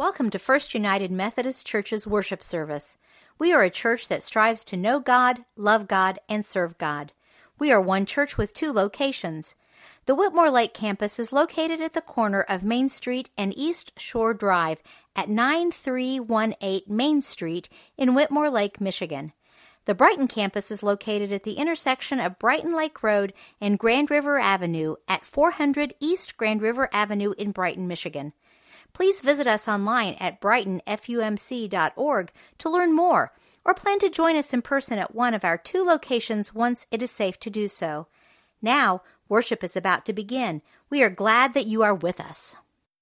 Welcome to First United Methodist Church's worship service. We are a church that strives to know God, love God, and serve God. We are one church with two locations. The Whitmore Lake campus is located at the corner of Main Street and East Shore Drive at 9318 Main Street in Whitmore Lake, Michigan. The Brighton campus is located at the intersection of Brighton Lake Road and Grand River Avenue at 400 East Grand River Avenue in Brighton, Michigan. Please visit us online at brightonfumc.org to learn more, or plan to join us in person at one of our two locations once it is safe to do so. Now, worship is about to begin. We are glad that you are with us.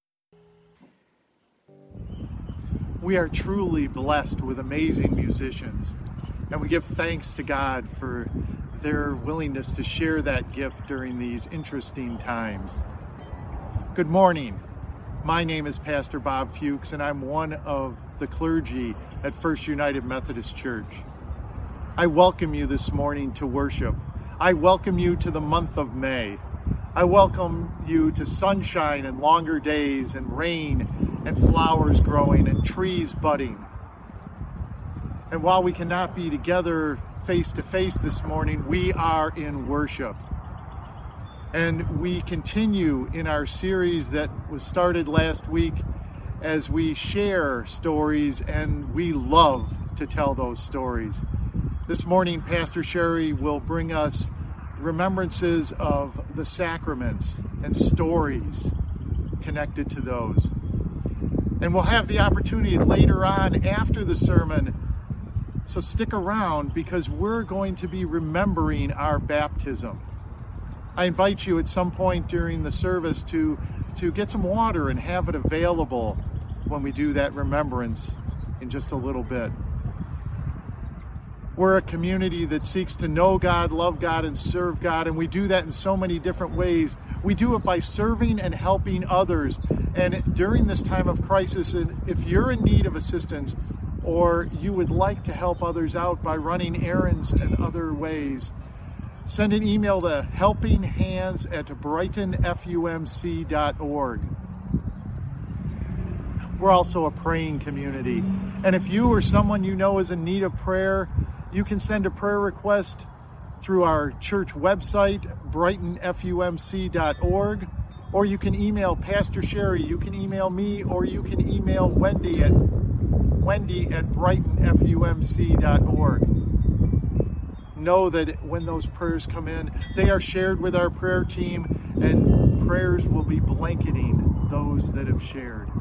We are truly blessed with amazing musicians, and we give thanks to God for their willingness to share that gift during these interesting times. Good morning. My name is Pastor Bob Fuchs, and I'm one of the clergy at First United Methodist Church. I welcome you this morning to worship. I welcome you to the month of May. I welcome you to sunshine and longer days and rain and flowers growing and trees budding. And while we cannot be together face to face this morning, we are in worship. And we continue in our series that was started last week as we share stories, and we love to tell those stories. This morning, Pastor Sherry will bring us remembrances of the sacraments and stories connected to those. And we'll have the opportunity later on after the sermon, so stick around because we're going to be remembering our baptism. I invite you at some point during the service to get some water and have it available when we do that remembrance in just a little bit. We're a community that seeks to know God, love God, and serve God, and we do that in so many different ways. We do it by serving and helping others. And during this time of crisis, if you're in need of assistance or you would like to help others out by running errands and other ways, send an email to helpinghands@brightonfumc.org. We're also a praying community. And if you or someone you know is in need of prayer, you can send a prayer request through our church website, brightonfumc.org, or you can email Pastor Sherry, you can email me, or you can email Wendy at brightonfumc.org. Know that when those prayers come in, they are shared with our prayer team, and prayers will be blanketing those that have shared.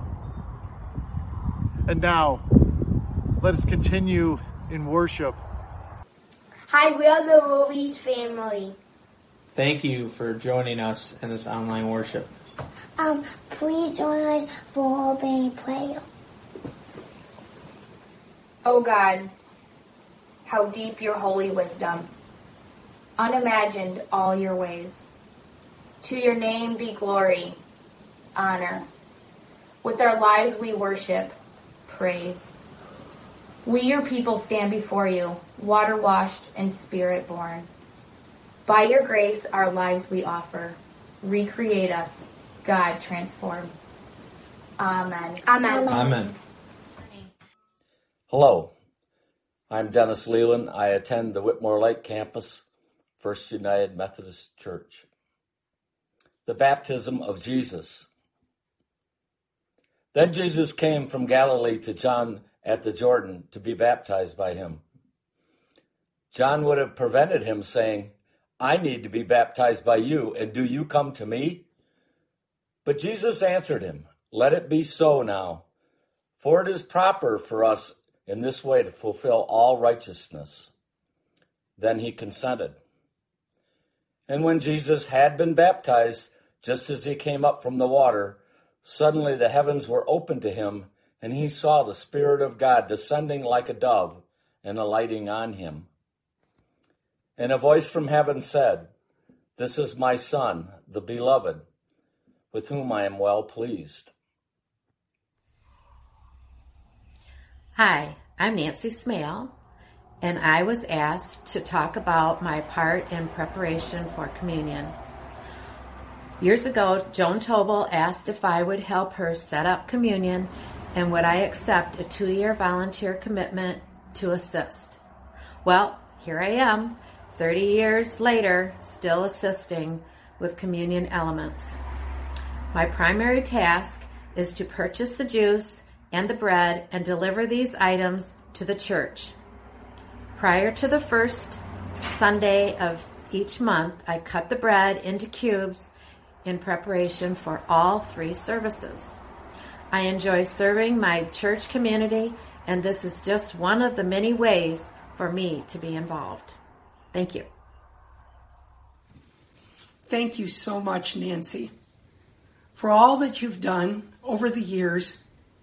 And now, let us continue in worship. Hi, we are the Ruiz family. Thank you for joining us in this online worship. Please join us for opening prayer. O God, how deep your holy wisdom, unimagined all your ways. To your name be glory, honor. With our lives we worship, praise. We, your people, stand before you, water-washed and spirit-born. By your grace our lives we offer. Recreate us, God, transform. Amen. Amen. Amen. Hello. I'm Dennis Leland. I attend the Whitmore Lake campus, First United Methodist Church. The baptism of Jesus. Then Jesus came from Galilee to John at the Jordan to be baptized by him. John would have prevented him, saying, I need to be baptized by you, and do you come to me? But Jesus answered him, Let it be so now, for it is proper for us in this way to fulfill all righteousness. Then he consented. And when Jesus had been baptized, just as he came up from the water, suddenly the heavens were opened to him, and he saw the Spirit of God descending like a dove and alighting on him. And a voice from heaven said, This is my Son, the Beloved, with whom I am well pleased. Hi, I'm Nancy Smale, and I was asked to talk about my part in preparation for communion. Years ago, Joan Tobel asked if I would help her set up communion And would I accept a 2-year volunteer commitment to assist? Well, here I am, 30 years later, still assisting with communion elements. My primary task is to purchase the juice and the bread and deliver these items to the church. Prior to the first Sunday of each month, I cut the bread into cubes in preparation for all 3 services. I enjoy serving my church community, and this is just one of the many ways for me to be involved. Thank you. Thank you so much, Nancy, for all that you've done over the years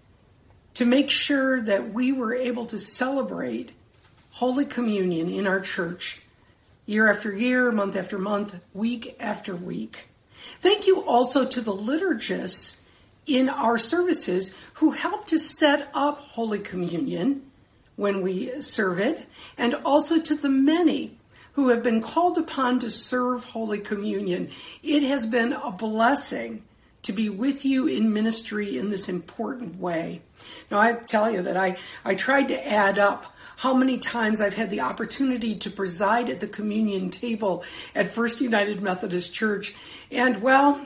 to make sure that we were able to celebrate Holy Communion in our church year after year, month after month, week after week. Thank you also to the liturgists in our services who helped to set up Holy Communion when we serve it, and also to the many who have been called upon to serve Holy Communion. It has been a blessing to be with you in ministry in this important way. Now, I tell you that I tried to add up how many times I've had the opportunity to preside at the communion table at First United Methodist Church. And, well,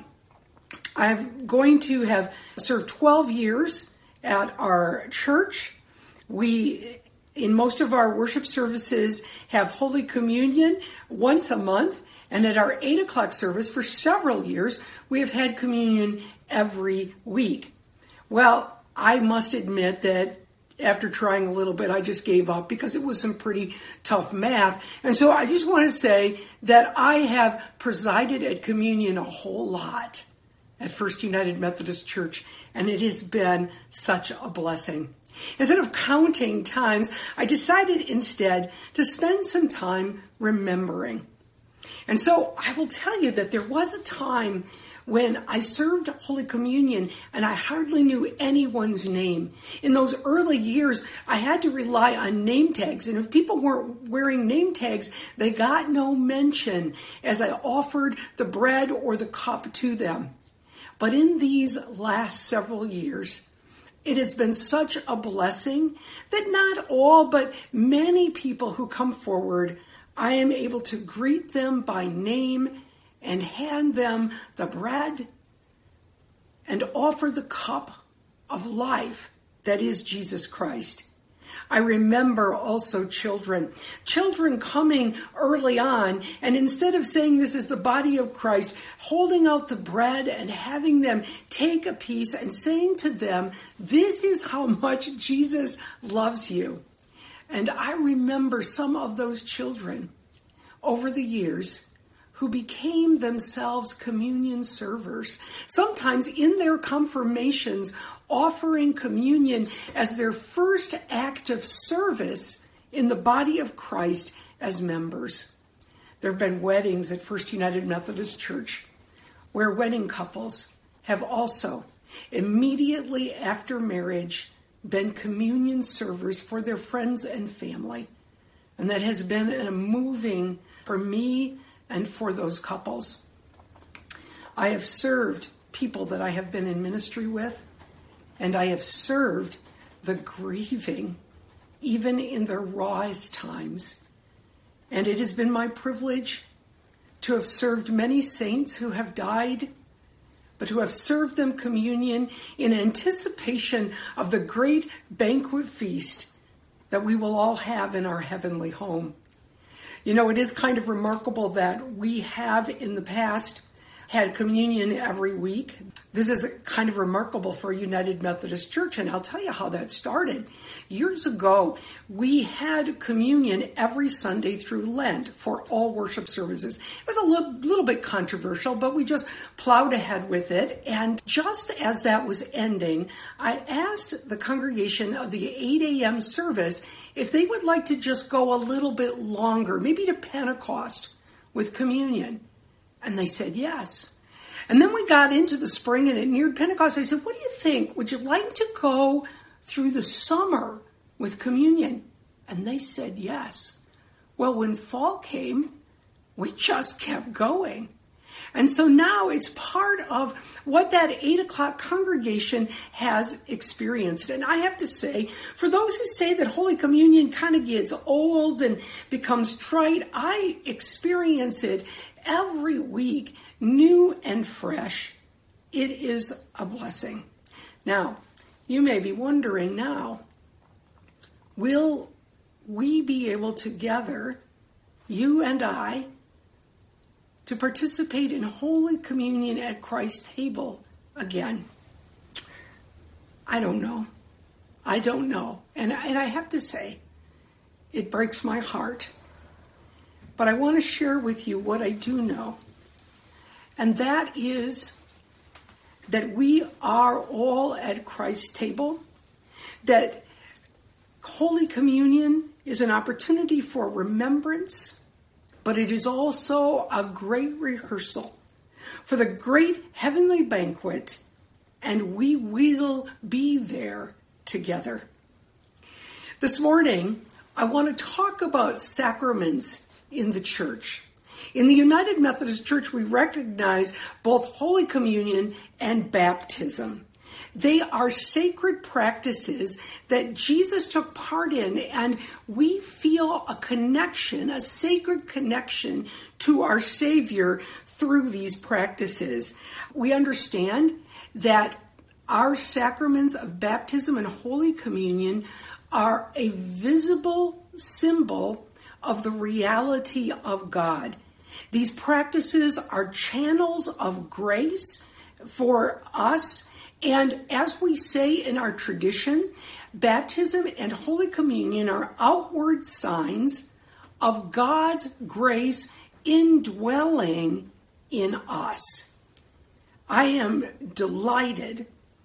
I'm going to have served 12 years at our church. We, in most of our worship services, have Holy Communion once a month. And at our 8 o'clock service for several years, we have had communion every week. Well, I must admit that after trying a little bit, I just gave up because it was some pretty tough math. And so I just want to say that I have presided at communion a whole lot at First United Methodist Church, and it has been such a blessing. Instead of counting times, I decided instead to spend some time remembering. And so I will tell you that there was a time when I served Holy Communion and I hardly knew anyone's name. In those early years, I had to rely on name tags. And if people weren't wearing name tags, they got no mention as I offered the bread or the cup to them. But in these last several years, it has been such a blessing that not all, but many people who come forward, I am able to greet them by name and hand them the bread and offer the cup of life that is Jesus Christ. I remember also children coming early on, and instead of saying this is the body of Christ, holding out the bread and having them take a piece and saying to them, this is how much Jesus loves you. And I remember some of those children over the years who became themselves communion servers, sometimes in their confirmations, offering communion as their first act of service in the body of Christ as members. There have been weddings at First United Methodist Church where wedding couples have also, immediately after marriage, been communion servers for their friends and family. And that has been a moving for me and for those couples. I have served people that I have been in ministry with, and I have served the grieving, even in their rawest times. And it has been my privilege to have served many saints who have died, but to have served them communion in anticipation of the great banquet feast that we will all have in our heavenly home. You know, it is kind of remarkable that we have in the past had communion every week. This is kind of remarkable for United Methodist Church, and I'll tell you how that started. Years ago, we had communion every Sunday through Lent for all worship services. It was a little bit controversial, but we just plowed ahead with it. And just as that was ending, I asked the congregation of the 8 a.m. service if they would like to just go a little bit longer, maybe to Pentecost with communion. And they said yes. And then we got into the spring and it neared Pentecost. I said, what do you think? Would you like to go through the summer with communion? And they said yes. Well, when fall came, we just kept going. And so now it's part of what that 8 o'clock congregation has experienced. And I have to say, for those who say that Holy Communion kind of gets old and becomes trite, I experience it every week, new and fresh. It is a blessing. Now, you may be wondering now, will we be able to gather, you and I, to participate in Holy Communion at Christ's table again? I don't know. And I have to say, it breaks my heart. But I want to share with you what I do know. And that is that we are all at Christ's table, that Holy Communion is an opportunity for remembrance, but it is also a great rehearsal for the great heavenly banquet, and we will be there together. This morning, I want to talk about sacraments in the church. In the United Methodist Church, we recognize both Holy Communion and baptism. They are sacred practices that Jesus took part in, and we feel a connection, a sacred connection to our Savior through these practices. We understand that our sacraments of baptism and Holy Communion are a visible symbol of the reality of God. These practices are channels of grace for us. And as we say in our tradition, baptism and Holy Communion are outward signs of God's grace indwelling in us. I am delighted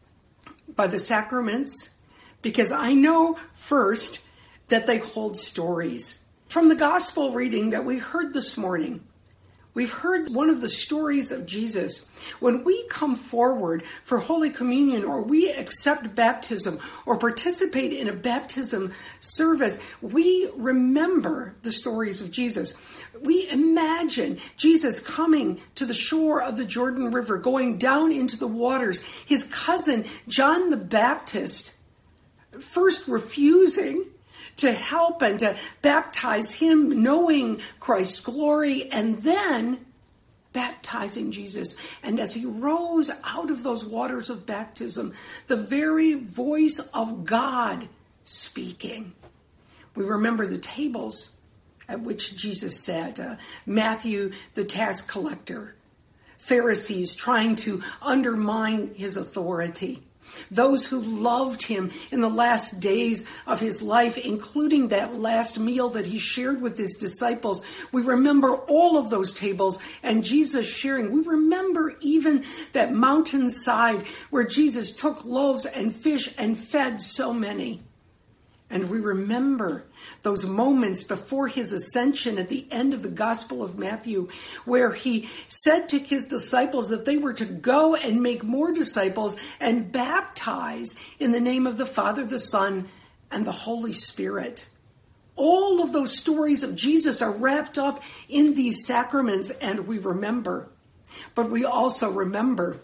by the sacraments because I know first that they hold stories. From the gospel reading that we heard this morning, we've heard one of the stories of Jesus. When we come forward for Holy Communion, or we accept baptism or participate in a baptism service, we remember the stories of Jesus. We imagine Jesus coming to the shore of the Jordan River, going down into the waters, his cousin John the Baptist first refusing to help and to baptize him, knowing Christ's glory, and then baptizing Jesus. And as he rose out of those waters of baptism, the very voice of God speaking. We remember the tables at which Jesus sat. Matthew, the tax collector, Pharisees trying to undermine his authority. Those who loved him in the last days of his life, including that last meal that he shared with his disciples. We remember all of those tables and Jesus sharing. We remember even that mountainside where Jesus took loaves and fish and fed so many. And we remember those moments before his ascension at the end of the Gospel of Matthew, where he said to his disciples that they were to go and make more disciples and baptize in the name of the Father, the Son, and the Holy Spirit. All of those stories of Jesus are wrapped up in these sacraments, and we remember. But we also remember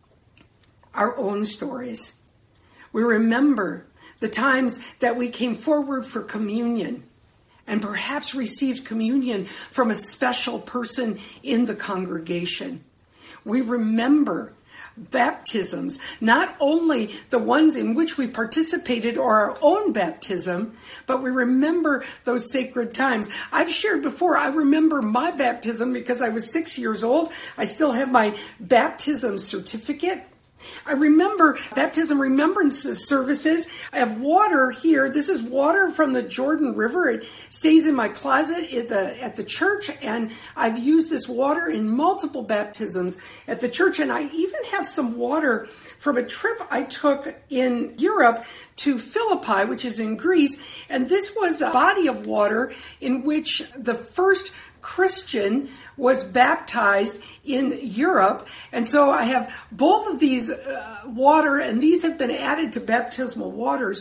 our own stories. We remember the times that we came forward for communion and perhaps received communion from a special person in the congregation. We remember baptisms, not only the ones in which we participated or our own baptism, but we remember those sacred times. I've shared before, I remember my baptism because I was 6 years old. I still have my baptism certificate. I remember baptism remembrance services. I have water here. This is water from the Jordan River. It stays in my closet at the church, and I've used this water in multiple baptisms at the church. And I even have some water from a trip I took in Europe to Philippi, which is in Greece. And this was a body of water in which the first Christian was baptized in Europe. And so I have both of these water, and these have been added to baptismal waters.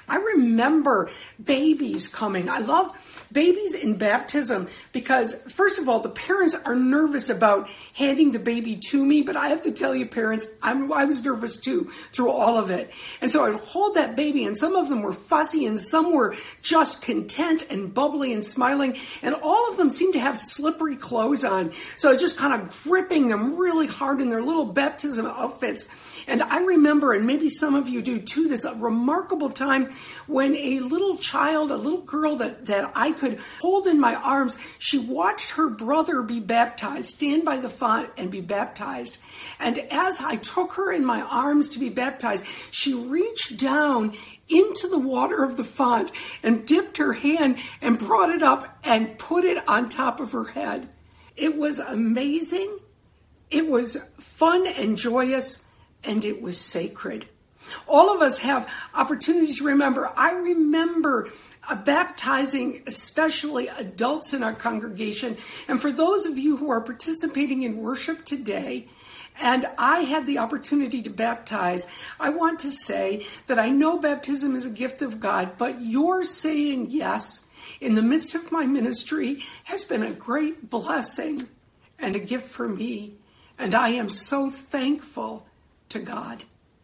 I remember babies coming. I love babies in baptism because, first of all, the parents are nervous about handing the baby to me, but I have to tell you, parents, I was nervous too through all of it. And so I would hold that baby, and some of them were fussy and some were just content and bubbly and smiling, and all of them seemed to have slippery clothes on. So I was just kind of gripping them really hard in their little baptism outfits. And I remember, and maybe some of you do too, this remarkable time when a little child, a little girl that I could hold in my arms, she watched her brother be baptized, stand by the font and be baptized. And as I took her in my arms to be baptized, she reached down into the water of the font and dipped her hand and brought it up and put it on top of her head. It was amazing. It was fun and joyous. And it was sacred. All of us have opportunities to remember. I remember baptizing especially adults in our congregation. And for those of you who are participating in worship today, and I had the opportunity to baptize, I want to say that I know baptism is a gift of God, but your saying yes in the midst of my ministry has been a great blessing and a gift for me. And I am so thankful to God.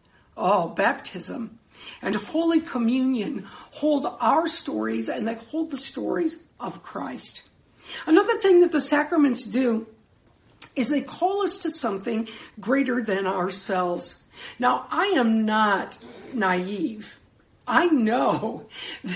Oh, baptism and Holy Communion hold our stories, and they hold the stories of Christ. Another thing that the sacraments do is they call us to something greater than ourselves. Now, I am not naive. I know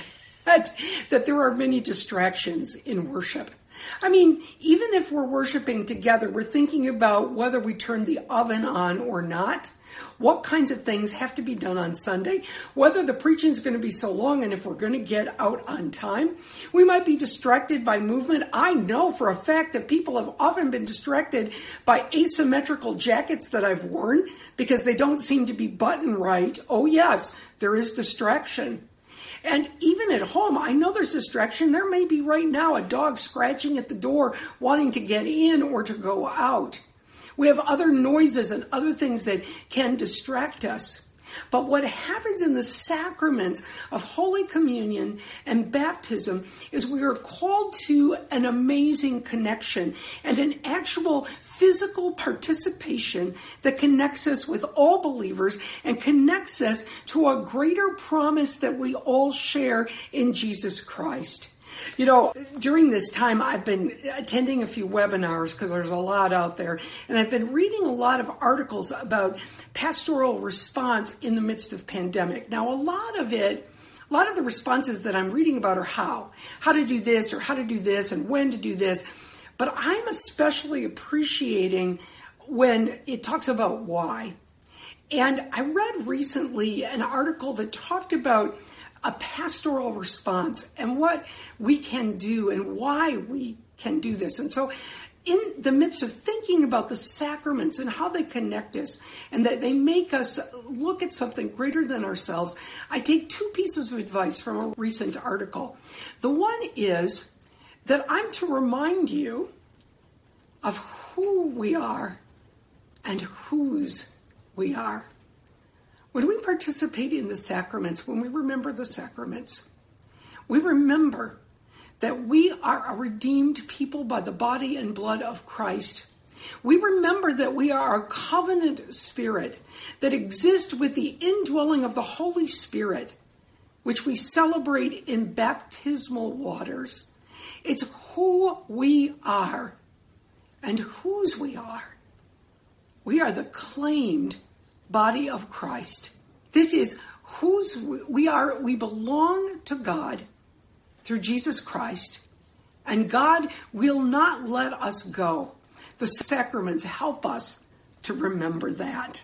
that there are many distractions in worship. I mean, even if we're worshiping together, we're thinking about whether we turn the oven on or not, what kinds of things have to be done on Sunday, whether the preaching is going to be so long, and if we're going to get out on time. We might be distracted by movement. I know for a fact that people have often been distracted by asymmetrical jackets that I've worn because they don't seem to be buttoned right. Oh yes, there is distraction. And even at home, I know there's distraction. There may be right now a dog scratching at the door wanting to get in or to go out. We have other noises and other things that can distract us. But what happens in the sacraments of Holy Communion and baptism is we are called to an amazing connection and an actual physical participation that connects us with all believers and connects us to a greater promise that we all share in Jesus Christ. You know, during this time, I've been attending a few webinars because there's a lot out there, and I've been reading a lot of articles about pastoral response in the midst of pandemic. Now, a lot of the responses that I'm reading about are how to do this or how to do this and when to do this, but I'm especially appreciating when it talks about why. And I read recently an article that talked about a pastoral response and what we can do and why we can do this. And so in the midst of thinking about the sacraments and how they connect us and that they make us look at something greater than ourselves, I take two pieces of advice from a recent article. The one is that I'm to remind you of who we are and whose we are. When we participate in the sacraments, when we remember the sacraments, we remember that we are a redeemed people by the body and blood of Christ. We remember that we are a covenant spirit that exists with the indwelling of the Holy Spirit, which we celebrate in baptismal waters. It's who we are and whose we are. We are the claimed body of Christ. This is whose we are. We belong to God through Jesus Christ, and God will not let us go. The sacraments help us to remember that.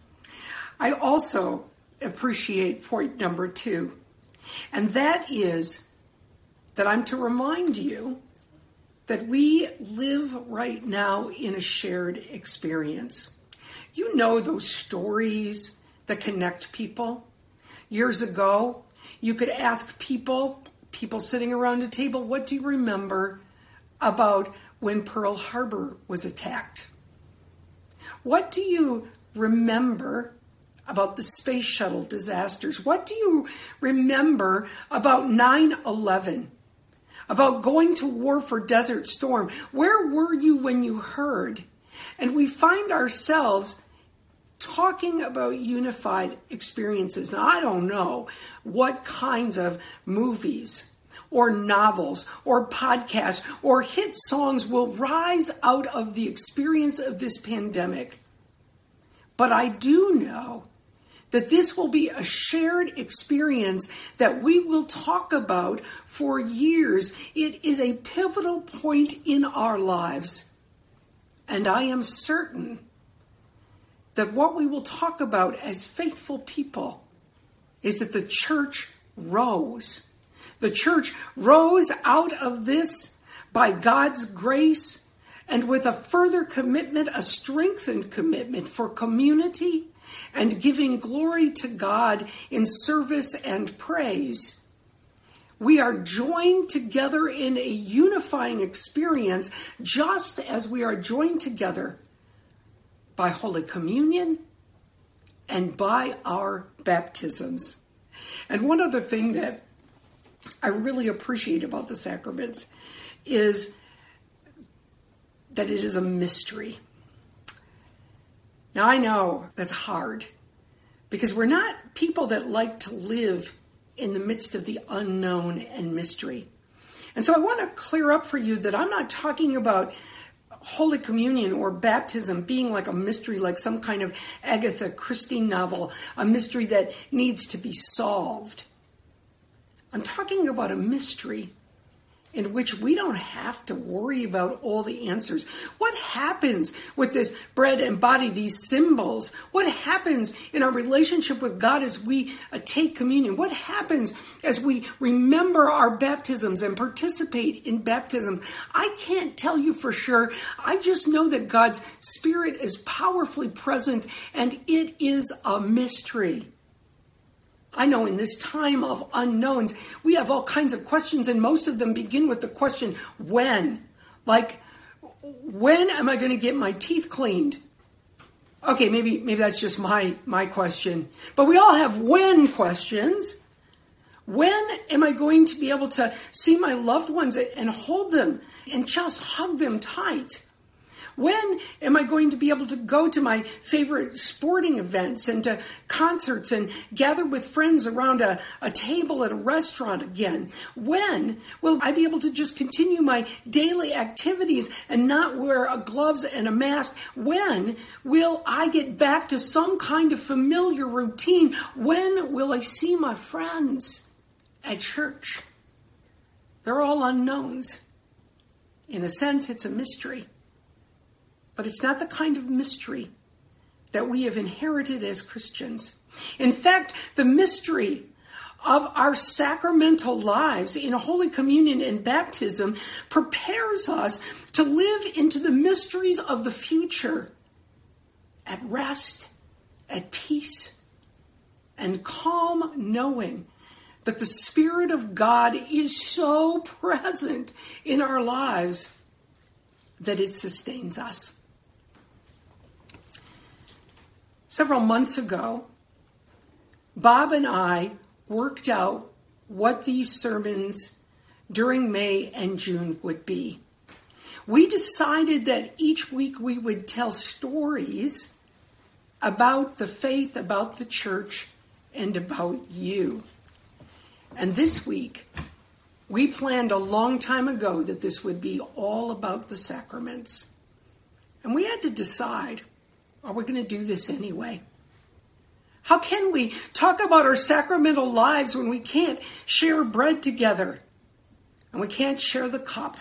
I also appreciate point number 2, and that is that I'm to remind you that we live right now in a shared experience. You know those stories that connect people. Years ago, you could ask people sitting around a table, what do you remember about when Pearl Harbor was attacked? What do you remember about the space shuttle disasters? What do you remember about 9/11? About going to war for Desert Storm? Where were you when you heard? And we find ourselves talking about unified experiences. Now, I don't know what kinds of movies or novels or podcasts or hit songs will rise out of the experience of this pandemic. But I do know that this will be a shared experience that we will talk about for years. It is a pivotal point in our lives. And I am certain that what we will talk about as faithful people is that the church rose. The church rose out of this by God's grace and with a further commitment, a strengthened commitment for community and giving glory to God in service and praise. We are joined together in a unifying experience, just as we are joined together by Holy Communion and by our baptisms. And one other thing that I really appreciate about the sacraments is that it is a mystery. Now, I know that's hard because we're not people that like to live in the midst of the unknown and mystery. And so I want to clear up for you that I'm not talking about Holy Communion or baptism being like a mystery, like some kind of Agatha Christie novel, a mystery that needs to be solved. I'm talking about a mystery in which we don't have to worry about all the answers. What happens with this bread and body, these symbols? What happens in our relationship with God as we take communion? What happens as we remember our baptisms and participate in baptism? I can't tell you for sure. I just know that God's Spirit is powerfully present and it is a mystery. I know in this time of unknowns, we have all kinds of questions, and most of them begin with the question, when? Like, when am I going to get my teeth cleaned? Okay, maybe that's just my question. But we all have when questions. When am I going to be able to see my loved ones and hold them and just hug them tight? When am I going to be able to go to my favorite sporting events and to concerts and gather with friends around a table at a restaurant again? When will I be able to just continue my daily activities and not wear gloves and a mask? When will I get back to some kind of familiar routine? When will I see my friends at church? They're all unknowns. In a sense, it's a mystery. But it's not the kind of mystery that we have inherited as Christians. In fact, the mystery of our sacramental lives in Holy Communion and baptism prepares us to live into the mysteries of the future at rest, at peace, and calm, knowing that the Spirit of God is so present in our lives that it sustains us. Several months ago, Bob and I worked out what these sermons during May and June would be. We decided that each week we would tell stories about the faith, about the church, and about you. And this week, we planned a long time ago that this would be all about the sacraments. And we had to decide, are we going to do this anyway? How can we talk about our sacramental lives when we can't share bread together and we can't share the cup?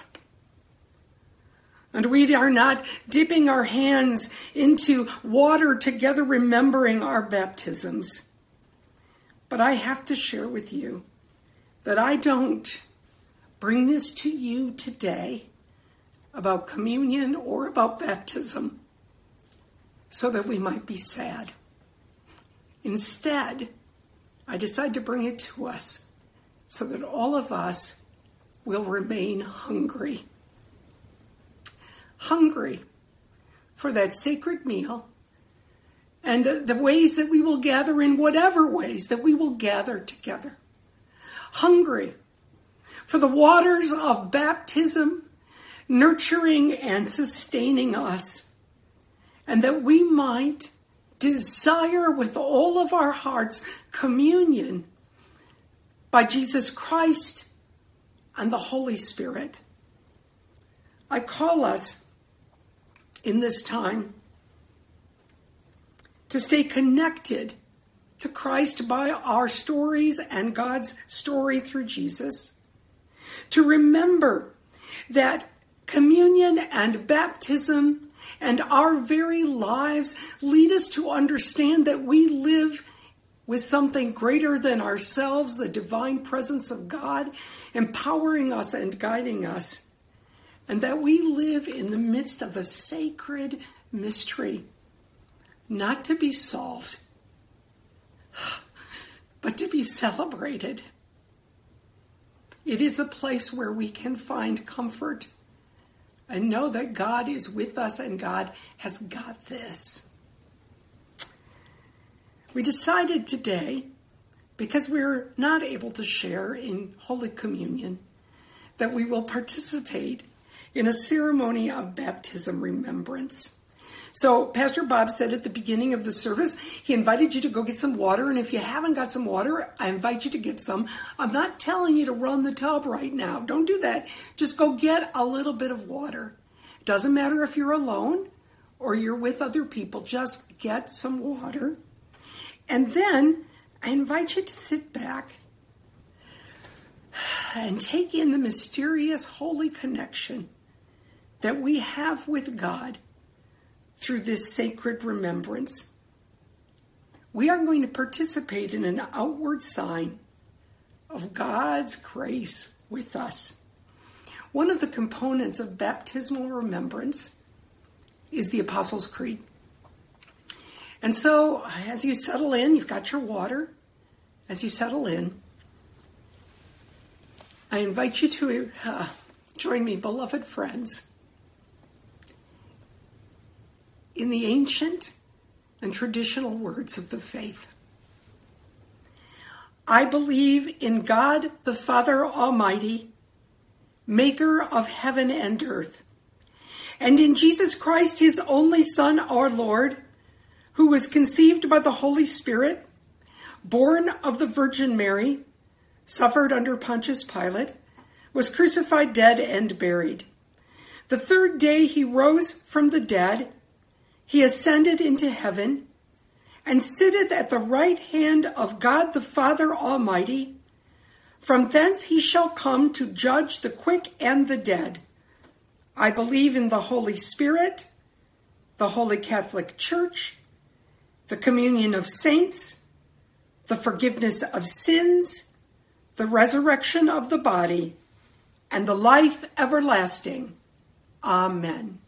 And we are not dipping our hands into water together, remembering our baptisms. But I have to share with you that I don't bring this to you today about communion or about baptism so that we might be sad. Instead, I decide to bring it to us so that all of us will remain hungry. Hungry for that sacred meal and the ways that we will gather in whatever ways that we will gather together. Hungry for the waters of baptism, nurturing and sustaining us, and that we might desire with all of our hearts communion by Jesus Christ and the Holy Spirit. I call us in this time to stay connected to Christ by our stories and God's story through Jesus, to remember that communion and baptism and our very lives lead us to understand that we live with something greater than ourselves, the divine presence of God, empowering us and guiding us, and that we live in the midst of a sacred mystery, not to be solved, but to be celebrated. It is the place where we can find comfort and know that God is with us and God has got this. We decided today, because we're not able to share in Holy Communion, that we will participate in a ceremony of baptism remembrance. So Pastor Bob said at the beginning of the service, he invited you to go get some water. And if you haven't got some water, I invite you to get some. I'm not telling you to run the tub right now. Don't do that. Just go get a little bit of water. It doesn't matter if you're alone or you're with other people. Just get some water. And then I invite you to sit back and take in the mysterious holy connection that we have with God through this sacred remembrance. We are going to participate in an outward sign of God's grace with us. One of the components of baptismal remembrance is the Apostles' Creed. And so, as you settle in, you've got your water. As you settle in, I invite you to join me, beloved friends, in the ancient and traditional words of the faith. I believe in God the Father Almighty, maker of heaven and earth, and in Jesus Christ, his only Son, our Lord, who was conceived by the Holy Spirit, born of the Virgin Mary, suffered under Pontius Pilate, was crucified, dead, and buried. The third day he rose from the dead. He ascended into heaven and sitteth at the right hand of God the Father Almighty. From thence he shall come to judge the quick and the dead. I believe in the Holy Spirit, the Holy Catholic Church, the communion of saints, the forgiveness of sins, the resurrection of the body, and the life everlasting. Amen.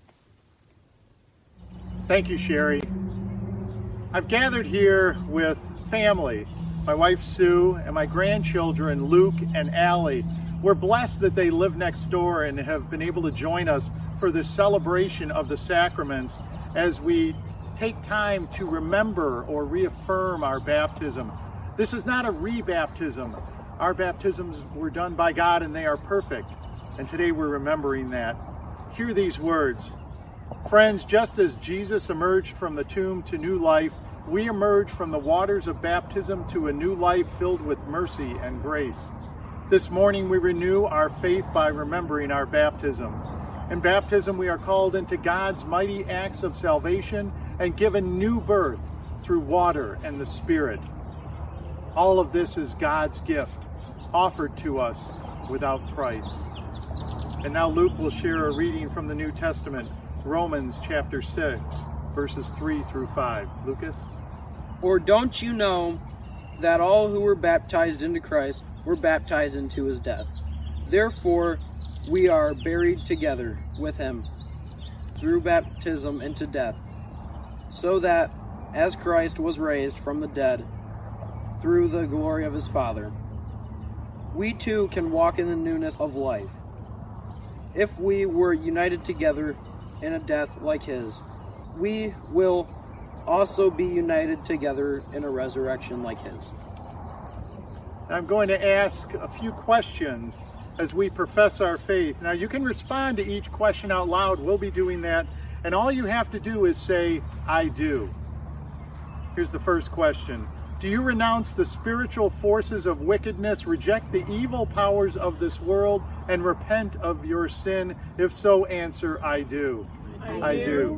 Thank you, Sherry. I've gathered here with family, my wife Sue and my grandchildren Luke and Allie. We're blessed that they live next door and have been able to join us for this celebration of the sacraments as we take time to remember or reaffirm our baptism. This is not a rebaptism. Our baptisms were done by God and they are perfect. And today we're remembering that. Hear these words. Friends, just as Jesus emerged from the tomb to new life, we emerge from the waters of baptism to a new life filled with mercy and grace. This morning we renew our faith by remembering our baptism. In baptism we are called into God's mighty acts of salvation and given new birth through water and the Spirit. All of this is God's gift, offered to us without price. And now Luke will share a reading from the New Testament, Romans chapter 6, verses 3 through 5. Lucas? Or don't you know that all who were baptized into Christ were baptized into his death? Therefore, we are buried together with him through baptism into death, so that, as Christ was raised from the dead through the glory of his Father, we too can walk in the newness of life. If we were united together in a death like his, we will also be united together in a resurrection like his. I'm going to ask a few questions as we profess our faith. Now, you can respond to each question out loud. We'll be doing that. And all you have to do is say, I do. Here's the first question. Do you renounce the spiritual forces of wickedness, reject the evil powers of this world, and repent of your sin? If so, answer, I do. I do.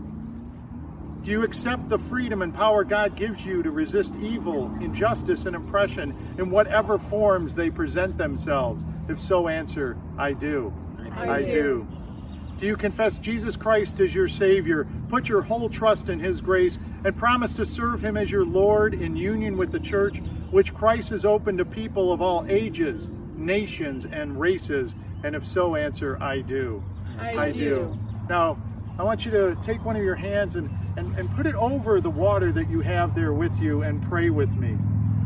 Do you accept the freedom and power God gives you to resist evil, injustice, and oppression in whatever forms they present themselves? If so, answer, I do. I do. Do you confess Jesus Christ as your Savior, put your whole trust in His grace, and promise to serve Him as your Lord in union with the church, which Christ has opened to people of all ages, nations, and races? And if so, answer, I do. I do. Now, I want you to take one of your hands and put it over the water that you have there with you and pray with me.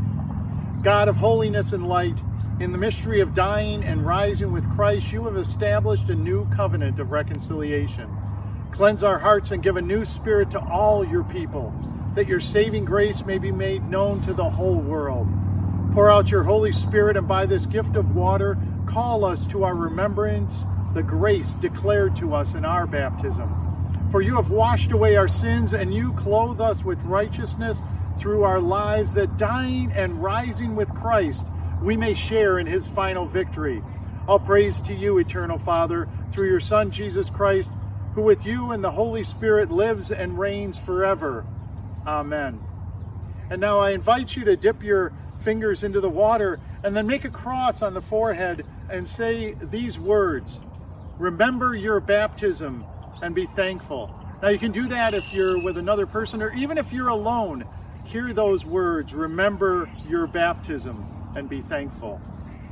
God of holiness and light, in the mystery of dying and rising with Christ, you have established a new covenant of reconciliation. Cleanse our hearts and give a new spirit to all your people, that your saving grace may be made known to the whole world. Pour out your Holy Spirit, and by this gift of water, call us to our remembrance the grace declared to us in our baptism. For you have washed away our sins, and you clothe us with righteousness through our lives, that dying and rising with Christ, we may share in his final victory. All praise to you, eternal Father, through your Son, Jesus Christ, who with you and the Holy Spirit lives and reigns forever. Amen. And now I invite you to dip your fingers into the water and then make a cross on the forehead and say these words: remember your baptism and be thankful. Now you can do that if you're with another person, or even if you're alone. Hear those words: remember your baptism and be thankful.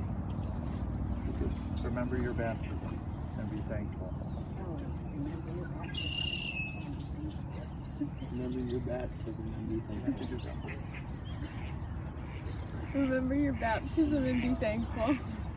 Just remember your baptism and be thankful. Remember your baptism and be thankful. Remember your baptism and be thankful.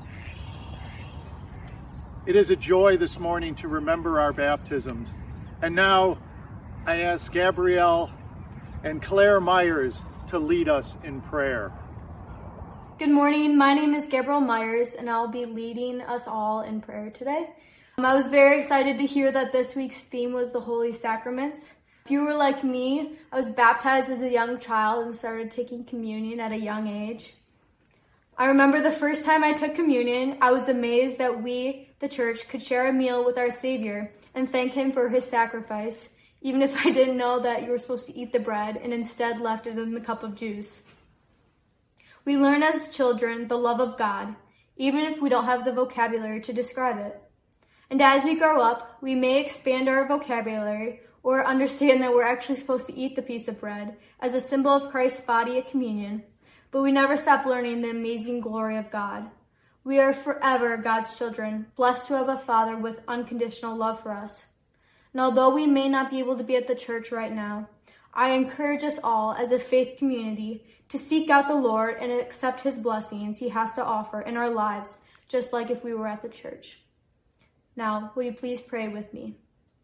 It is a joy this morning to remember our baptisms. And now I ask Gabrielle and Claire Myers to lead us in prayer. Good morning. My name is Gabrielle Myers, and I'll be leading us all in prayer today. I was very excited to hear that this week's theme was the Holy Sacraments. If you were like me, I was baptized as a young child and started taking communion at a young age. I remember the first time I took communion, I was amazed that we, the church, could share a meal with our Savior and thank him for his sacrifice, even if I didn't know that you were supposed to eat the bread and instead left it in the cup of juice. We learn as children the love of God, even if we don't have the vocabulary to describe it. And as we grow up, we may expand our vocabulary or understand that we're actually supposed to eat the piece of bread as a symbol of Christ's body at communion, but we never stop learning the amazing glory of God. We are forever God's children, blessed to have a Father with unconditional love for us. And although we may not be able to be at the church right now, I encourage us all as a faith community to seek out the Lord and accept his blessings he has to offer in our lives, just like if we were at the church. Now, will you please pray with me?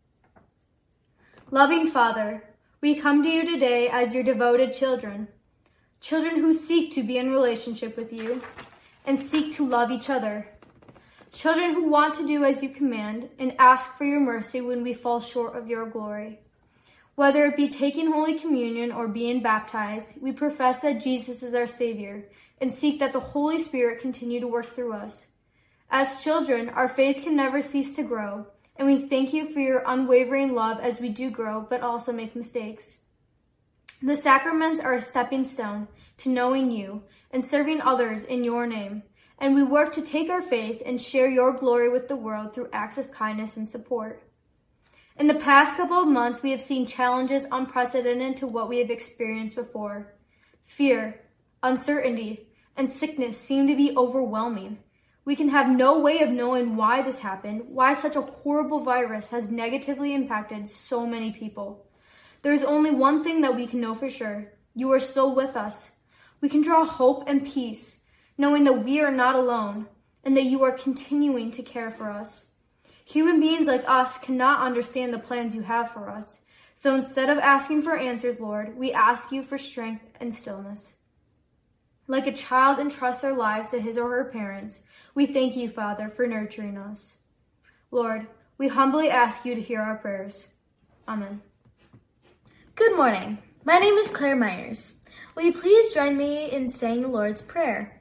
Loving Father, we come to you today as your devoted children who seek to be in relationship with you and seek to love each other. Children who want to do as you command and ask for your mercy when we fall short of your glory. Whether it be taking Holy Communion or being baptized, we profess that Jesus is our Savior and seek that the Holy Spirit continue to work through us. As children, our faith can never cease to grow, and we thank you for your unwavering love as we do grow, but also make mistakes. The sacraments are a stepping stone to knowing you and serving others in your name, and we work to take our faith and share your glory with the world through acts of kindness and support. In the past couple of months, we have seen challenges unprecedented to what we have experienced before. Fear, uncertainty, and sickness seem to be overwhelming. We can have no way of knowing why this happened, why such a horrible virus has negatively impacted so many people. There is only one thing that we can know for sure. You are still with us. We can draw hope and peace, knowing that we are not alone and that you are continuing to care for us. Human beings like us cannot understand the plans you have for us, So instead of asking for answers, Lord, we ask you for strength and stillness. Like a child entrusts their lives to his or her parents, we thank you, Father, for nurturing us. Lord, we humbly ask you to hear our prayers. Amen. Good morning. My name is Claire Myers. Will you please join me in saying the Lord's Prayer?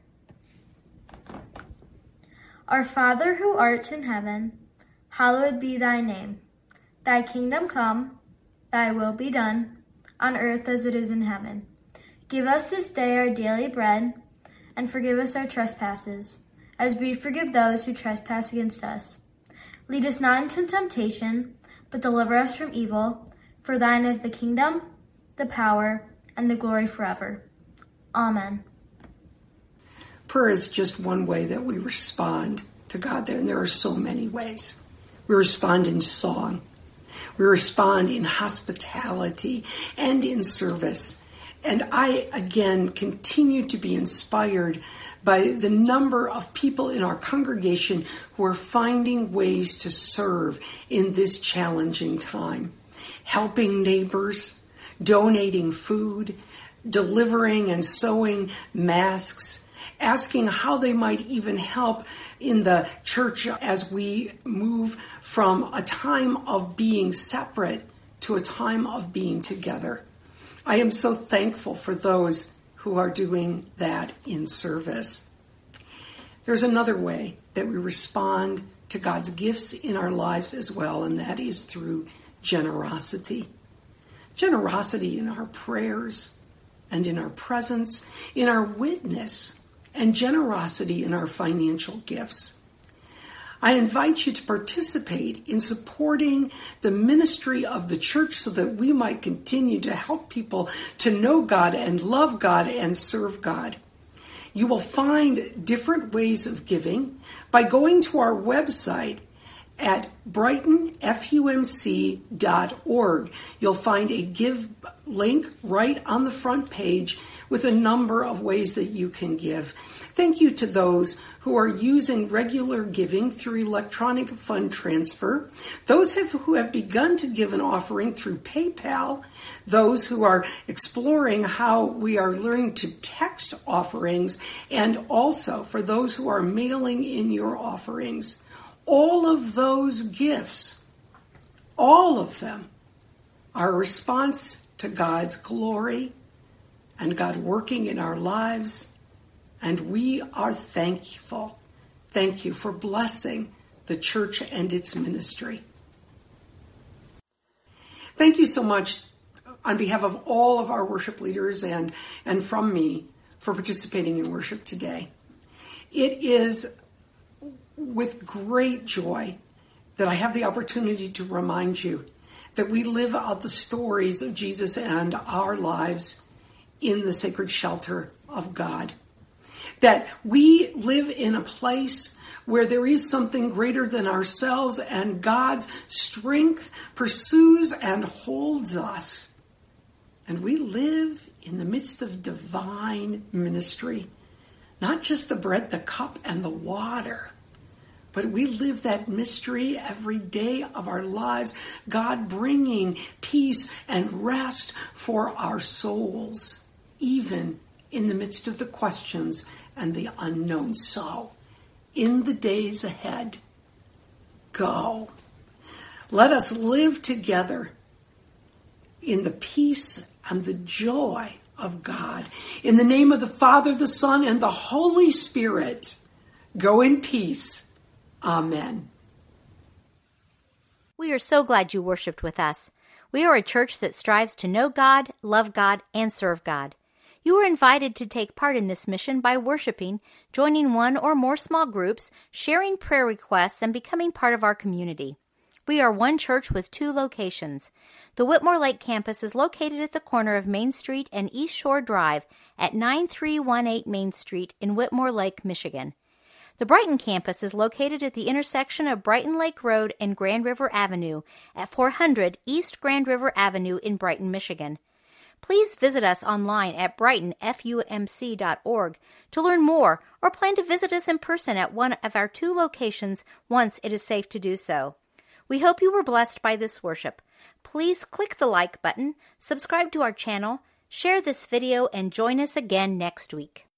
Our Father who art in heaven, hallowed be thy name. Thy kingdom come, thy will be done, on earth as it is in heaven. Give us this day our daily bread, and forgive us our trespasses, as we forgive those who trespass against us. Lead us not into temptation, but deliver us from evil. For thine is the kingdom, the power, and the glory forever. Amen. Prayer is just one way that we respond to God there, and there are so many ways. We respond in song. We respond in hospitality and in service. And I, again, continue to be inspired by the number of people in our congregation who are finding ways to serve in this challenging time. Helping neighbors, donating food, delivering and sewing masks, asking how they might even help in the church as we move from a time of being separate to a time of being together. I am so thankful for those who are doing that in service. There's another way that we respond to God's gifts in our lives as well, and that is through generosity. Generosity in our prayers and in our presence, in our witness, and generosity in our financial gifts. I invite you to participate in supporting the ministry of the church so that we might continue to help people to know God and love God and serve God. You will find different ways of giving by going to our website at brightonfumc.org. You'll find a give link right on the front page with a number of ways that you can give. Thank you to those who are using regular giving through electronic fund transfer, those who have begun to give an offering through PayPal, those who are exploring how we are learning to text offerings, and also for those who are mailing in your offerings. All of those gifts, all of them, are a response to God's glory and God working in our lives. And we are thankful. Thank you for blessing the church and its ministry. Thank you so much on behalf of all of our worship leaders and from me for participating in worship today. It is with great joy that I have the opportunity to remind you that we live out the stories of Jesus and our lives in the sacred shelter of God. That we live in a place where there is something greater than ourselves, and God's strength pursues and holds us. And we live in the midst of divine ministry, not just the bread, the cup, and the water, but we live that mystery every day of our lives, God bringing peace and rest for our souls, even in the midst of the questions and the unknown. So, in the days ahead, go. Let us live together in the peace and the joy of God. In the name of the Father, the Son, and the Holy Spirit, go in peace. Amen. We are so glad you worshiped with us. We are a church that strives to know God, love God, and serve God. You are invited to take part in this mission by worshiping, joining one or more small groups, sharing prayer requests, and becoming part of our community. We are one church with 2 locations. The Whitmore Lake campus is located at the corner of Main Street and East Shore Drive at 9318 Main Street in Whitmore Lake, Michigan. The Brighton campus is located at the intersection of Brighton Lake Road and Grand River Avenue at 400 East Grand River Avenue in Brighton, Michigan. Please visit us online at brightonfumc.org to learn more or plan to visit us in person at one of our 2 locations once it is safe to do so. We hope you were blessed by this worship. Please click the like button, subscribe to our channel, share this video, and join us again next week.